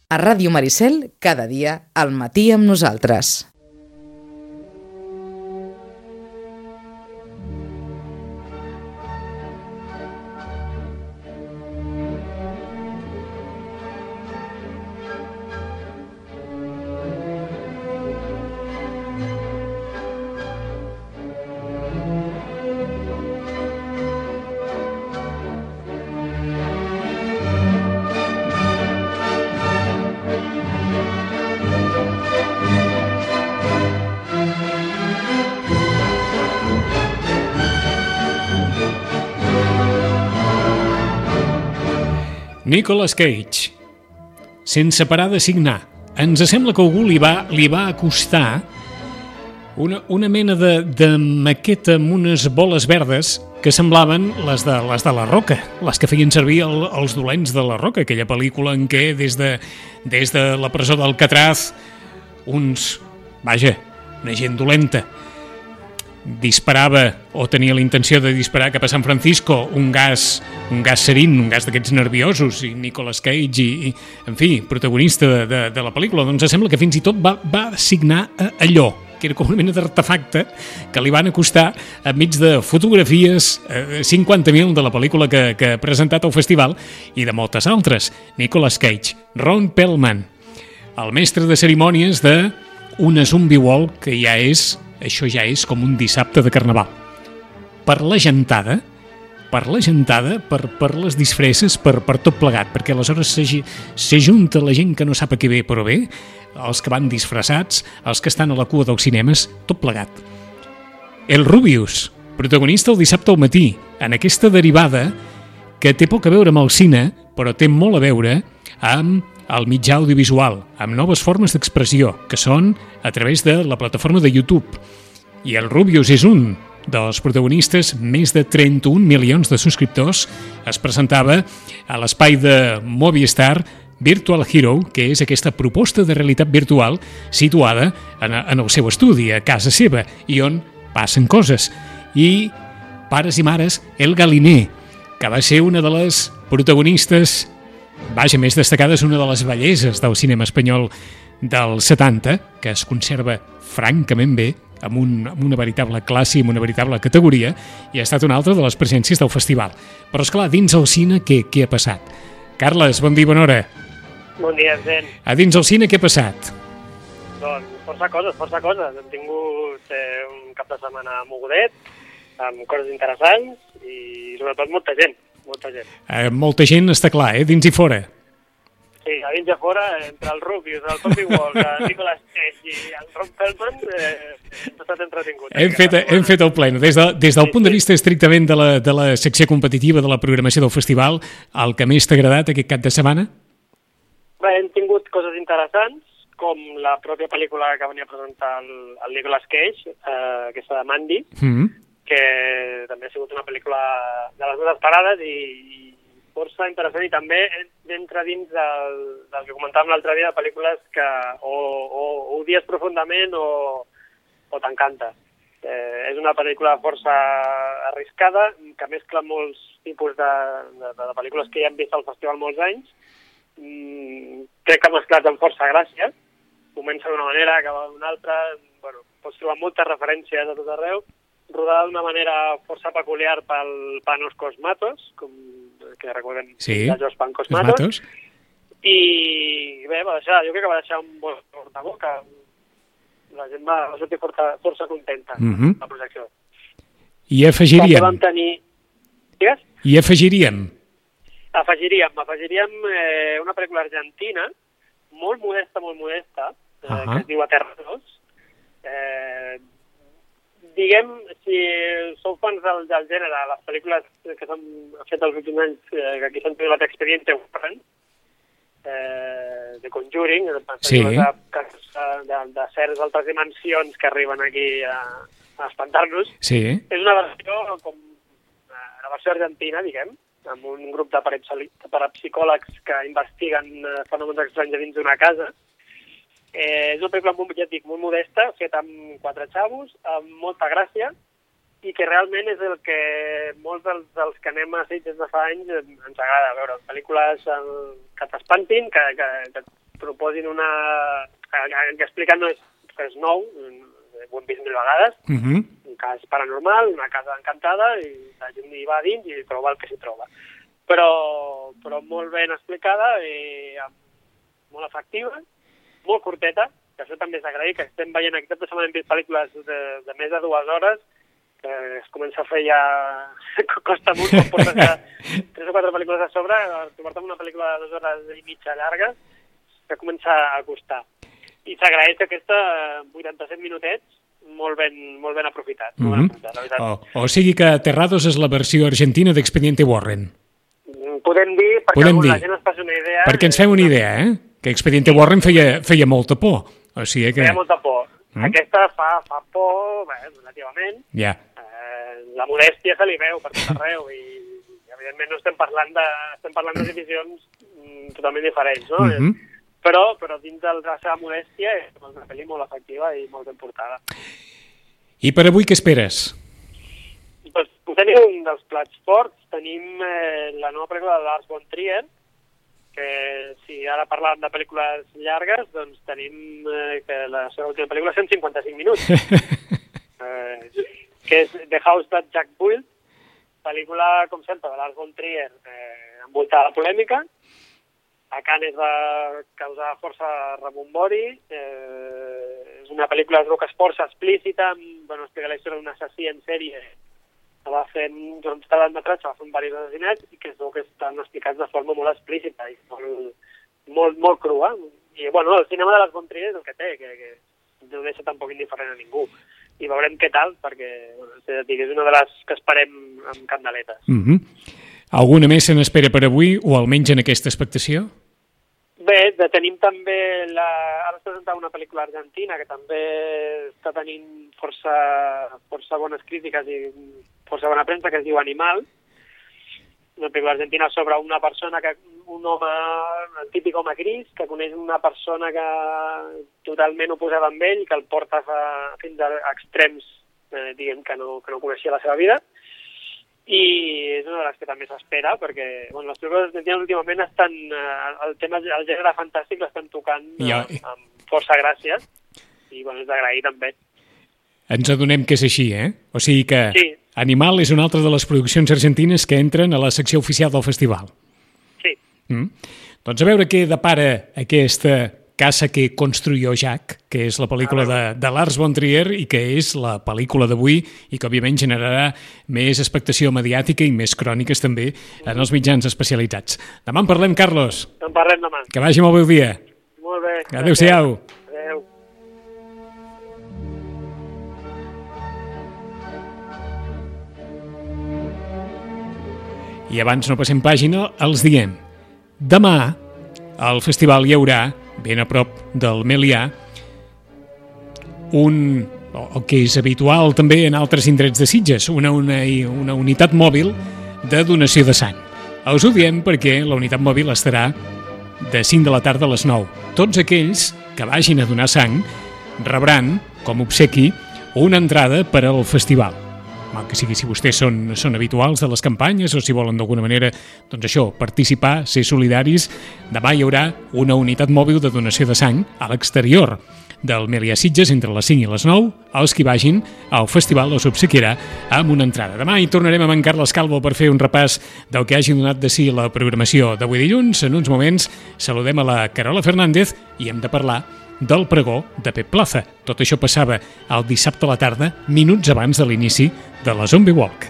A Ràdio Maricel, cada dia, al matí amb nosaltres. Nicolas Cage, sense parar de signar. Ens sembla que algú li va acostar una mena de maqueta amb unes boles verdes que semblaven les de la Roca, les que feien servir els dolents de la Roca, aquella pel·lícula en què des de la presó d'Alcatraz una gent dolenta disparava o tenia la intenció de disparar cap a San Francisco un gas serin, un gas d'aquests nerviosos, i Nicolas Cage i en fi, protagonista de la pel·lícula, doncs sembla que fins i tot va signar allò, que era com una mena d'artefacte que li van acostar enmig de fotografies 50.000 de la pel·lícula que ha presentat al festival i de moltes altres. Nicolas Cage, Ron Perlman, el mestre de cerimònies d'una Zombie Walk que això ja és com un dissabte de carnaval. Per la gentada, per les disfresses, per tot plegat, perquè aleshores s'ajunta la gent que no sap a què ve, però bé, els que van disfressats, els que estan a la cua dels cinemes, tot plegat. El Rubius, protagonista el dissabte al matí, en aquesta derivada que té poc a veure amb el cine, però té molt a veure amb el mitjà audiovisual, amb noves formes d'expressió, que són a través de la plataforma de YouTube. I el Rubius és un dels protagonistes, més de 31 milions de subscriptors. Es presentava a l'espai de Movistar Virtual Hero, que és aquesta proposta de realitat virtual situada en el seu estudi, a casa seva, i on passen coses. I, pares i mares, El Galiner, que va ser una de les protagonistes més destacades, una de les belleses del cinema espanyol dels 70, que es conserva francament bé, amb una veritable classe i amb una veritable categoria, i ha estat una altra de les presències del festival. Però, esclar, dins el cine, què ha passat? Carles, bon dia, bona hora. Bon dia, Zen. A dins el cine, què ha passat? Doncs força coses. Hem tingut un cap de setmana mogudet, amb coses interessants, i sobretot molta gent. Molta gent, està clar, dins i fora. Sí, a dins i a fora, entre el Rubius, el Zombie Walk, el Nicolas Cage i el Ron Perlman, hem estat entretinguts. Hem fet el pleno. Des del punt de vista estrictament de la secció competitiva de la programació del festival, el que més t'ha agradat aquest cap de setmana? Bé, hem tingut coses interessants, com la pròpia pel·lícula que venia a presentar el Nicolas Cage, aquesta de Mandy, que també ha sigut una pel·lícula de les meves parades i força interessant, i també entra dins del que comentàvem l'altre dia, de pel·lícules que o odies profundament o t'encanta. És una pel·lícula força arriscada, que mescla molts tipus de pel·lícules que ja hem vist al festival molts anys. Crec que ha mesclat amb força gràcia. Comença d'una manera, acaba d'una altra. Bueno, pots trobar moltes referències a tot arreu, rodada d'una manera força peculiar pel Panos Cosmatos, com que recordem, de Jos Panos Cosmatos. I bé, jo crec que va deixar un bon sabor de boca. La gent va sortir força contenta amb la projecció. I afegiríem... Digues? I afegiríem? Afegiríem una pel·lícula argentina, molt modesta, que es diu Aterrados. Diguem, si sou fans del gènere, les pel·lícules que s'han fet els últims anys, que aquí s'han titulat Expediente Warren, de Conjuring, de certes altres dimensions que arriben aquí a espantar-nos. Sí. És una versió com la versió argentina, diguem, amb un grup de parapsicòlegs que investiguen fenòmens estranys dins d'una casa. És una pel·lícula molt modesta, feta amb 4 xavos, amb molta gràcia, i que realment és el que molts dels que anem a Sitges de fa anys ens agrada veure. Pel·lícules que t'espantin, que proposin que expliquen no és res nou, ho hem vist 1000 vegades, un cas paranormal, una casa encantada, i la gent hi va dins i troba el que s'hi troba. Però molt ben explicada, molt efectiva, molt curteta, que això també és d'agrair, que estem veient aquest cap de setmana hem vist pel·lícules de més de 2 hores, que es comença a fer ja... costa molt, quan portes ja 3 o 4 pel·lícules a sobre, trobar-te una pel·lícula de 2 hores i mitja llarga, que comença a costar. I s'agraeix aquesta 87 minutets, molt ben aprofitat. O sigui que Aterrados és la versió argentina d'Expediente Warren. Podem dir, perquè la gent es faci una idea... Perquè ens fem una idea, que Expediente Warren feia molta por. O sigui que... Feia molta por. Aquesta fa por, relativament. Ja. La modèstia se li veu per tot arreu i evidentment no estem parlant de divisions totalment diferents, no? Però dins de la seva modèstia és una pel·li molt efectiva i molt ben portada. I per avui què esperes? Doncs tenim un dels plats forts, tenim la nova pel·lícula de Lars von Trier, que si ara parlàvem de pel·lícules llargues, doncs tenim que la seva última pel·lícula és 155 minuts, que és The House That Jack Built, pel·lícula, com sempre, de Lars von Trier, envoltada de polèmica. A Cannes va causar força rebombori. És una pel·lícula força explícita, explica la història d'un assassí en sèrie que va fer durant tot l'etmetratge, va fer diversos assassinats i que es veu que estan explicats de forma molt explícita i molt crua. I el cinema de Lars von Trier és el que té, que no deixa tampoc indiferent a ningú. I veurem què tal, perquè és una de les que esperem amb candeletes. Alguna més se n'espera per avui, o almenys en aquesta expectació? Bé, tenim també ara es presenta una pel·lícula argentina que també està tenint força bones crítiques i força bona premsa, que es diu Animal. Una pel·lícula argentina sobre una persona, un home, el típic home gris, que coneix una persona que totalment oposada amb ell, que el porta fins a extrems, diguem, que no coneixia la seva vida. I és una de les que també s'espera, perquè les pel·lícules argentines últimament estan, el gènere fantàstic l'estan tocant amb força gràcies, i és d'agrair també. Ens adonem que és així, O sigui que sí. Animal és una altra de les produccions argentines que entren a la secció oficial del festival. Sí. Doncs a veure què depara aquesta Casa que construyó Jack, que és la pel·lícula de Lars von Trier i que és la pel·lícula d'avui i que òbviament generarà més expectació mediàtica i més cròniques també en els mitjans especialitzats. Demà en parlem, Carlos. En parlem demà. Que vagi molt bé el dia. Molt bé. Adéu-siau. Adéu. I abans no passem pàgina, els diem. Demà al festival hi haurà, ben a prop del Melià, el que és habitual també en altres indrets de Sitges, una unitat mòbil de donació de sang. Us ho diem perquè la unitat mòbil estarà de 5 de la tarda a les 9. Tots aquells que vagin a donar sang rebran, com a obsequi, una entrada per al festival. Mal que sigui, si vostès són habituals de les campanyes o si volen d'alguna manera, doncs això, participar, ser solidaris, demà hi haurà una unitat mòbil de donació de sang a l'exterior del Melià Sitges entre les 5 i les 9. Els que vagin al festival els obsequiarà amb una entrada. Demà hi tornarem amb en Carles Calvo per fer un repàs del que hagi donat de si la programació d'avui dilluns. En uns moments saludem a la Carola Fernández i hem de parlar del pregó de Pep Plaza. Tot això passava el dissabte a la tarda, minuts abans de l'inici de la Zombie Walk.